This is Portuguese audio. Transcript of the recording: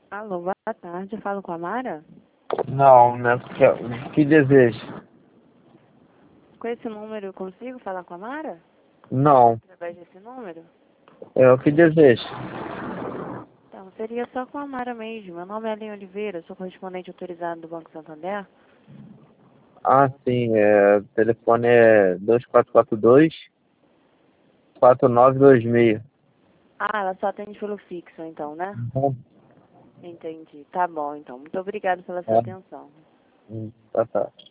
Alô, boa tarde. Eu falo com a Mara? Não, né? Que desejo? Com esse número eu consigo falar com a Mara? Não, Através desse número? é o que desejo. Então, seria só com a Mara mesmo. Meu nome é Aline Oliveira, sou correspondente autorizado do Banco Santander. Ah, sim, o telefone é 2442-4926. Ah, ela só atende pelo fixo, então, né? Uhum. Entendi. Tá bom, então. Muito obrigada pela sua É. atenção. Tá, tá.